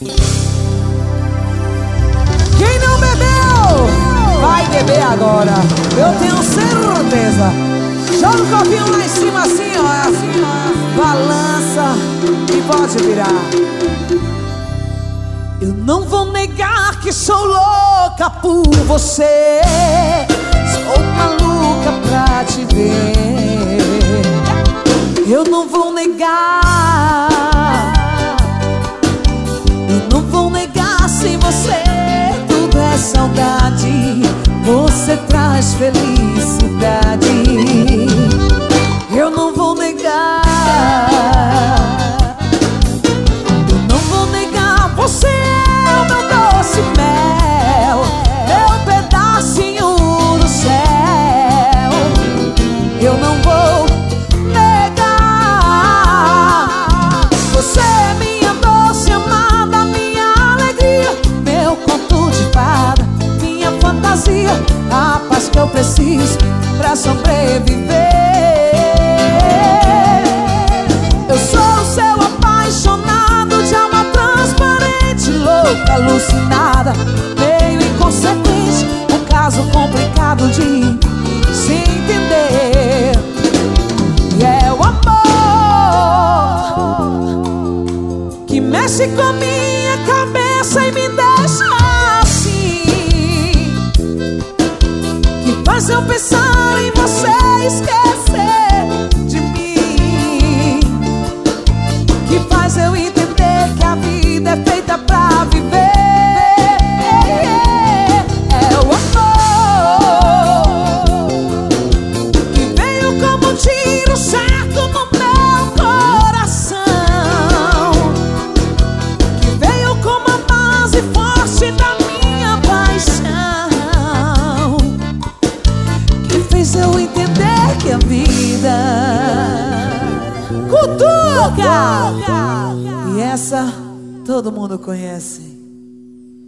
Quem não bebeu, vai beber agora. Eu tenho certeza. Joga o copinho lá em cima assim, ó. Assim, ó. Balança e pode virar. Eu não vou negar que sou louca por você. Sou maluca pra te ver. Eu não vou negar. Eu não vou negar sem você. Tudo é saudade. Você traz felicidade. Eu não vou negar. Eu não vou negar. Você é o meu doce mel, meu pedacinho do céu. Eu não vou negar. Você é minha doce amada, minha alegria, meu conto de fada, minha fantasia, a paz que eu preciso pra sobreviver. Eu sou o seu apaixonado, de alma transparente, louca, alucinada, meio inconsequente, um caso complicado de se entender. E é o amor que mexe com minha cabeça e me deixa assim, que faz eu pensar em você e esquecer de mim, que faz eu entender que a vida é feita pra viver. É o amor que veio como um tiro certo no meu coração, que veio como a base forte da minha paixão, que fez eu entender que a vida cutuca. E essa todo mundo conhece.